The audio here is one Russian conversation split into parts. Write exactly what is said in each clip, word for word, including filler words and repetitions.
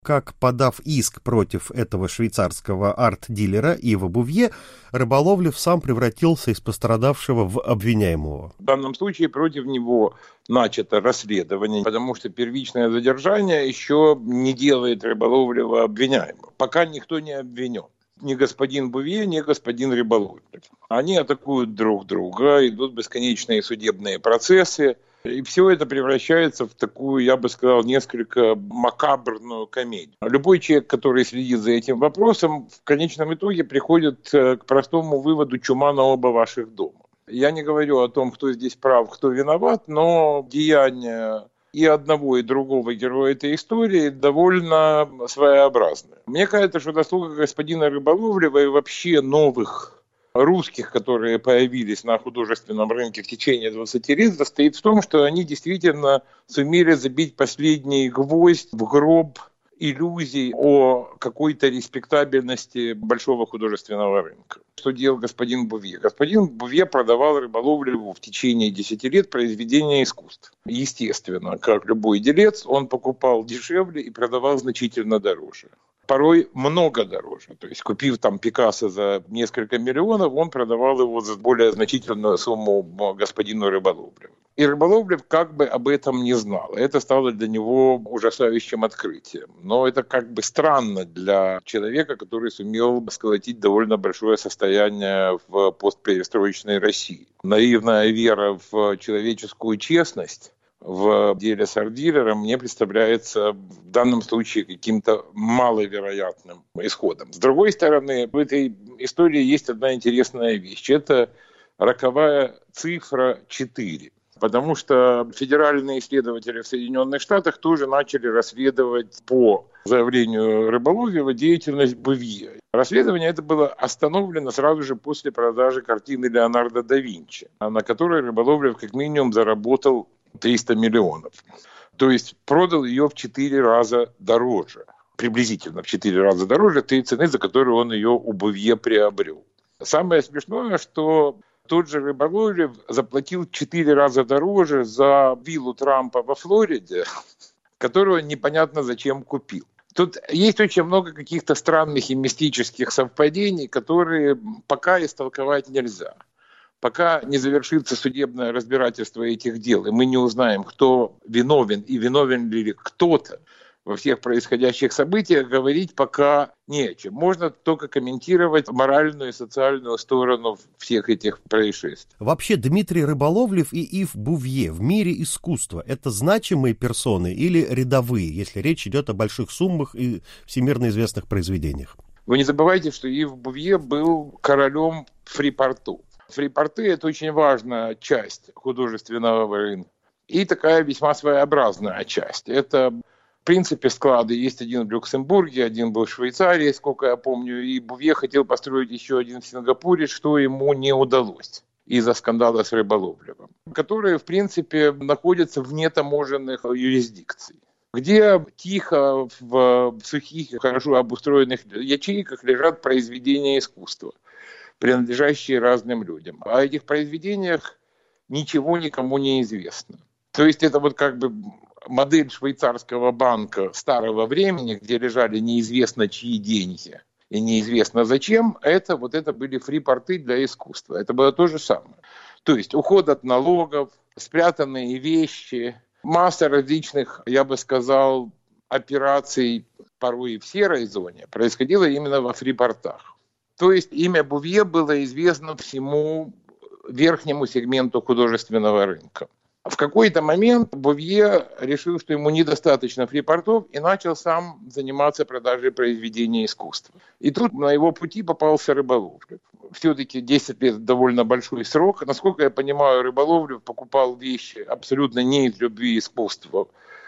как, подав иск против этого швейцарского арт-дилера Ива Бувье, Рыболовлев сам превратился из пострадавшего в обвиняемого. В данном случае против него начато расследование, потому что первичное задержание еще не делает Рыболовлева обвиняемым. Пока никто не обвинен. Ни господин Бувье, ни господин Рыболовлев. Они атакуют друг друга, идут бесконечные судебные процессы. И все это превращается в такую, я бы сказал, несколько макабрную комедию. Любой человек, который следит за этим вопросом, в конечном итоге приходит к простому выводу: чума на оба ваших дома. Я не говорю о том, кто здесь прав, кто виноват, но деяния и одного, и другого героя этой истории довольно своеобразны. Мне кажется, что заслуга господина Рыболовлева и вообще новых русских, которые появились на художественном рынке в течение двадцати лет, состоит в том, что они действительно сумели забить последний гвоздь в гроб иллюзий о какой-то респектабельности большого художественного рынка. Что делал господин Бувье? Господин Бувье продавал Рыболовлеву в течение десяти лет произведения искусств. Естественно, как любой делец, он покупал дешевле и продавал значительно дороже. Порой много дороже. То есть, купив там Пикассо за несколько миллионов, он продавал его за более значительную сумму господину Рыболовлеву. И Рыболовлев как бы об этом не знал. Это стало для него ужасающим открытием. Но это как бы странно для человека, который сумел сколотить довольно большое состояние в постперестроечной России. Наивная вера в человеческую честность в деле с арт-дилером мне представляется в данном случае каким-то маловероятным исходом. С другой стороны, в этой истории есть одна интересная вещь. Это роковая цифра четыре. Потому что федеральные исследователи в Соединенных Штатах тоже начали расследовать по заявлению Рыболовлева деятельность Бувье. Расследование это было остановлено сразу же после продажи картины Леонардо да Винчи, на которой Рыболовлев как минимум заработал триста миллионов. То есть продал ее в четыре раза дороже. Приблизительно в четыре раза дороже той цены, за которую он ее у Бувье приобрел. Самое смешное, что тот же Рыболовлев заплатил в четыре раза дороже за виллу Трампа во Флориде, которую непонятно зачем купил. Тут есть очень много каких-то странных и мистических совпадений, которые пока истолковать нельзя. Пока не завершится судебное разбирательство этих дел, и мы не узнаем, кто виновен и виновен ли кто-то во всех происходящих событиях, говорить пока не о чем. Можно только комментировать моральную и социальную сторону всех этих происшествий. Вообще Дмитрий Рыболовлев и Ив Бувье в мире искусства — это значимые персоны или рядовые, если речь идет о больших суммах и всемирно известных произведениях? Вы не забывайте, что Ив Бувье был королем фрипорту. Фрипорты — это очень важная часть художественного рынка. И такая весьма своеобразная часть. Это, в принципе, склады. Есть один в Люксембурге, один был в Швейцарии, сколько я помню. И Бувье хотел построить еще один в Сингапуре, что ему не удалось из-за скандала с Рыболовлевым, которые, в принципе, находятся вне таможенных юрисдикций, где тихо в сухих, хорошо обустроенных ячейках лежат произведения искусства, принадлежащие разным людям. О этих произведениях ничего никому не известно. То есть это вот как бы модель швейцарского банка старого времени, где лежали неизвестно чьи деньги и неизвестно зачем, это вот это были фрипорты для искусства. Это было то же самое. То есть уход от налогов, спрятанные вещи, масса различных, я бы сказал, операций, порой и в серой зоне, происходило именно во фрипортах. То есть имя Бувье было известно всему верхнему сегменту художественного рынка. В какой-то момент Бувье решил, что ему недостаточно фрипортов, и начал сам заниматься продажей произведений искусства. И тут на его пути попался Рыболовлев. Все-таки десять лет довольно большой срок. Насколько я понимаю, Рыболовлев покупал вещи абсолютно не из любви искусства,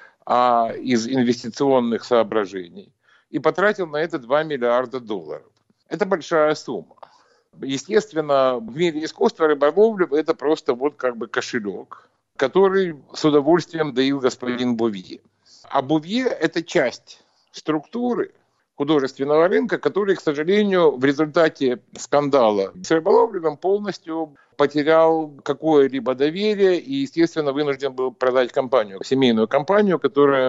а из инвестиционных соображений. И потратил на это два миллиарда долларов. Это большая сумма. Естественно, в мире искусства Рыболовлев — это просто вот как бы кошелек, который с удовольствием доил господин Бувье. А Бувье — это часть структуры художественного рынка, который, к сожалению, в результате скандала с Рыболовлевым полностью потерял какое-либо доверие и, естественно, вынужден был продать компанию, семейную компанию, которая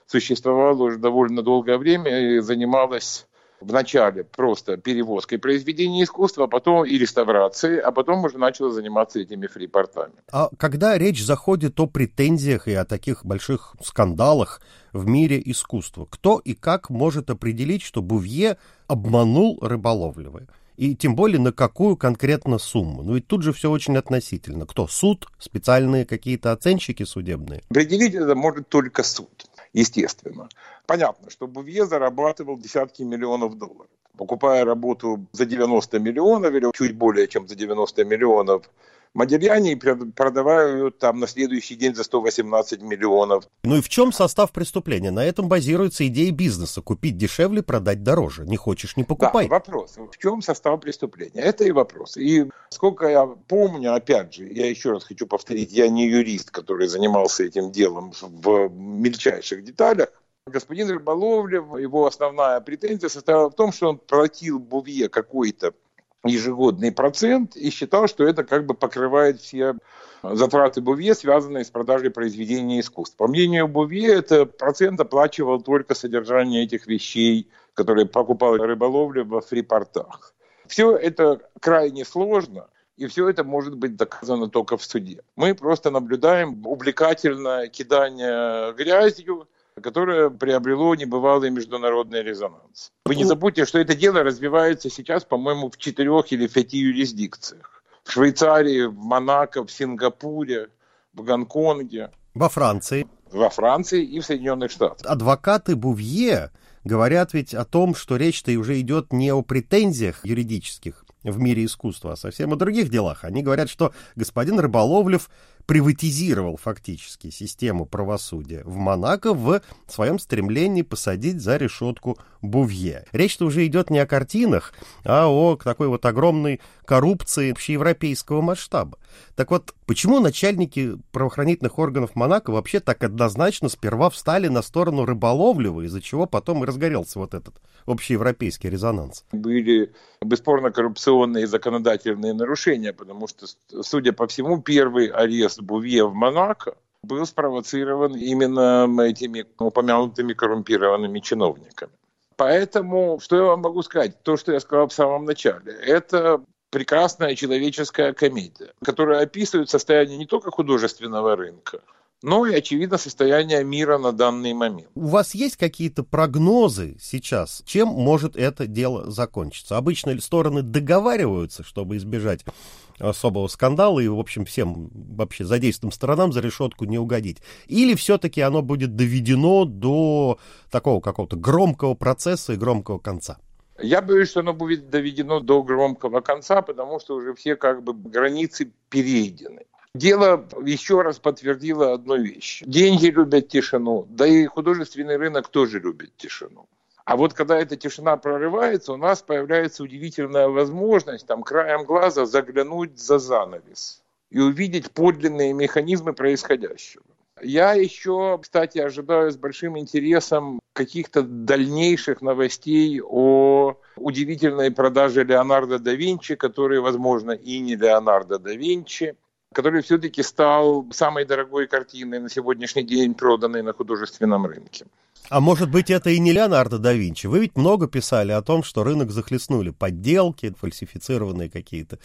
существовала уже довольно долгое время и занималась вначале просто перевозкой произведений искусства, а потом и реставрацией, а потом уже начала заниматься этими фрипортами. А когда речь заходит о претензиях и о таких больших скандалах в мире искусства, кто и как может определить, что Бувье обманул Рыболовлева? И тем более на какую конкретно сумму? Ну ведь тут же все очень относительно. Кто? Суд? Специальные какие-то оценщики судебные? Определить это может только суд, естественно. Понятно, что Бувье зарабатывал десятки миллионов долларов. Покупая работу за девяносто миллионов или чуть более чем за девяносто миллионов Модильяне и продавая ее там на следующий день за сто восемнадцать миллионов. Ну и в чем состав преступления? На этом базируется идея бизнеса. Купить дешевле, продать дороже. Не хочешь — не покупай. Да, вопрос. В чем состав преступления? Это и вопрос. И сколько я помню, опять же, я еще раз хочу повторить, я не юрист, который занимался этим делом в мельчайших деталях. Господин Рыболовлев, его основная претензия состояла в том, что он платил Бувье какой-то ежегодный процент и считал, что это как бы покрывает все затраты Бувье, связанные с продажей произведений искусства. По мнению Бувье, этот процент оплачивал только содержание этих вещей, которые покупал Рыболовлев во фрипортах. Все это крайне сложно, и все это может быть доказано только в суде. Мы просто наблюдаем увлекательное кидание грязью, которое приобрело небывалый международный резонанс. Вы не забудьте, что это дело развивается сейчас, по-моему, в четырех или в пяти юрисдикциях. В Швейцарии, в Монако, в Сингапуре, в Гонконге. Во Франции. Во Франции и в Соединенных Штатах. Адвокаты Бувье говорят ведь о том, что речь-то уже идет не о претензиях юридических в мире искусства, а совсем о других делах. Они говорят, что господин Рыболовлев приватизировал фактически систему правосудия в Монако в своем стремлении посадить за решетку Бувье. Речь-то уже идет не о картинах, а о такой вот огромной коррупции общеевропейского масштаба. Так вот, почему начальники правоохранительных органов Монако вообще так однозначно сперва встали на сторону Рыболовлева, из-за чего потом и разгорелся вот этот общеевропейский резонанс? Были бесспорно коррупционные законодательные нарушения, потому что, судя по всему, первый арест Бувье в Монако был спровоцирован именно этими упомянутыми коррумпированными чиновниками. Поэтому, что я вам могу сказать? То, что я сказал в самом начале, это прекрасная человеческая комедия, которая описывает состояние не только художественного рынка, но и, очевидно, состояние мира на данный момент. У вас есть какие-то прогнозы сейчас, чем может это дело закончиться? Обычно стороны договариваются, чтобы избежать особого скандала и, в общем, всем вообще задействованным сторонам за решетку не угодить? Или все-таки оно будет доведено до такого какого-то громкого процесса и громкого конца? Я боюсь, что оно будет доведено до громкого конца, потому что уже все как бы границы перейдены. Дело еще раз подтвердило одну вещь. Деньги любят тишину, да и художественный рынок тоже любит тишину. А вот когда эта тишина прорывается, у нас появляется удивительная возможность там краем глаза заглянуть за занавес и увидеть подлинные механизмы происходящего. Я еще, кстати, ожидаю с большим интересом каких-то дальнейших новостей о удивительной продаже Леонардо да Винчи, который, возможно, и не Леонардо да Винчи, который все-таки стал самой дорогой картиной на сегодняшний день, проданной на художественном рынке. А может быть, это и не Леонардо да Винчи? Вы ведь много писали о том, что рынок захлестнули подделки, фальсифицированные какие-то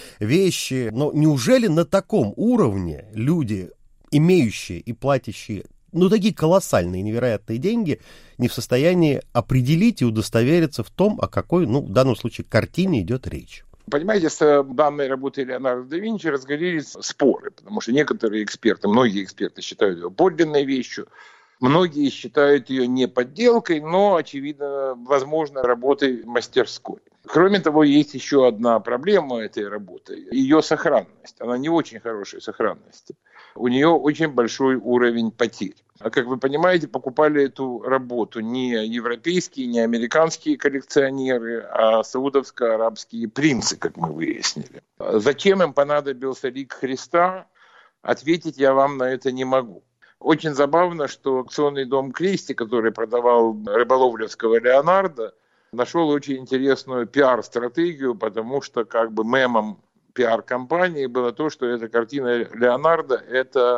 вещи. Но неужели на таком уровне люди, имеющие и платящие, ну, такие колоссальные, невероятные деньги, не в состоянии определить и удостовериться в том, о какой, ну, в данном случае, картине идет речь? Понимаете, с данной работой Леонардо да Винчи разгорелись споры, потому что некоторые эксперты, многие эксперты считают ее подлинной вещью, многие считают ее не подделкой, но, очевидно, возможно, работой мастерской. Кроме того, есть еще одна проблема этой работы – ее сохранность. Она не очень хорошей сохранности. У нее очень большой уровень потерь. А как вы понимаете, покупали эту работу не европейские, не американские коллекционеры, а саудовско-арабские принцы, как мы выяснили. Зачем им понадобился лик Христа, ответить я вам на это не могу. Очень забавно, что аукционный дом Кристи, который продавал рыболовлевского Леонардо, нашел очень интересную пиар-стратегию, потому что как бы мемом пиар-компании было то, что эта картина Леонардо – это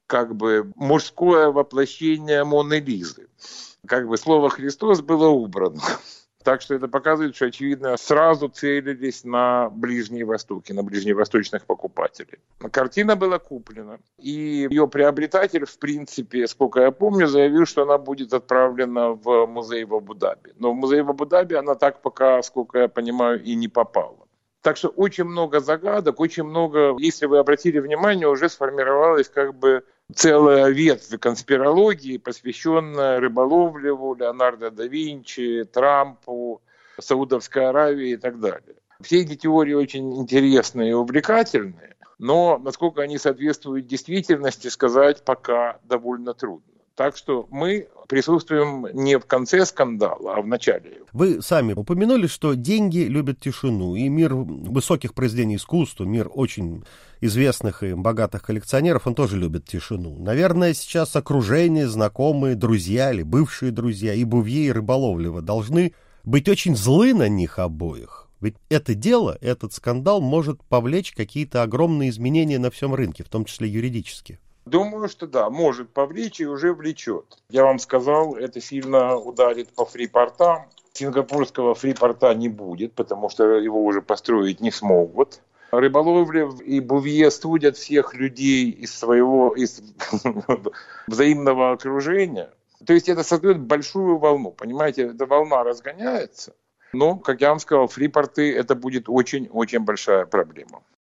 как бы мужское воплощение Моны Лизы. Как бы слово «Христос» было убрано. Так что это показывает, что, очевидно, сразу целились на Ближний Восток и на ближневосточных покупателей. Картина была куплена, и ее приобретатель, в принципе, сколько я помню, заявил, что она будет отправлена в музей в Абу-Даби. Но в музей в Абу-Даби она так пока, сколько я понимаю, и не попала. Так что очень много загадок, очень много, если вы обратили внимание, уже сформировалась как бы целая ветвь конспирологии, посвященная Рыболовлеву, Леонардо да Винчи, Трампу, Саудовской Аравии и так далее. Все эти теории очень интересные и увлекательные, но насколько они соответствуют действительности, сказать пока довольно трудно. Так что мы присутствуем не в конце скандала, а в начале его. Вы сами упомянули, что деньги любят тишину, и мир высоких произведений искусства, мир очень известных и богатых коллекционеров, он тоже любит тишину. Наверное, сейчас окружение, знакомые, друзья или бывшие друзья и Бувье, и Рыболовлева должны быть очень злы на них обоих. Ведь это дело, этот скандал может повлечь какие-то огромные изменения на всем рынке, в том числе юридически. Думаю, что да, может повлечь и уже влечет. Я вам сказал, это сильно ударит по фрипортам. Сингапурского фрипорта не будет, потому что его уже построить не смогут. Рыболовлев и Бувье судят всех людей из своего из взаимного окружения. То есть это создает большую волну. Понимаете, эта волна разгоняется. Но, как я вам сказал, фрипорты это будет очень-очень большая проблема.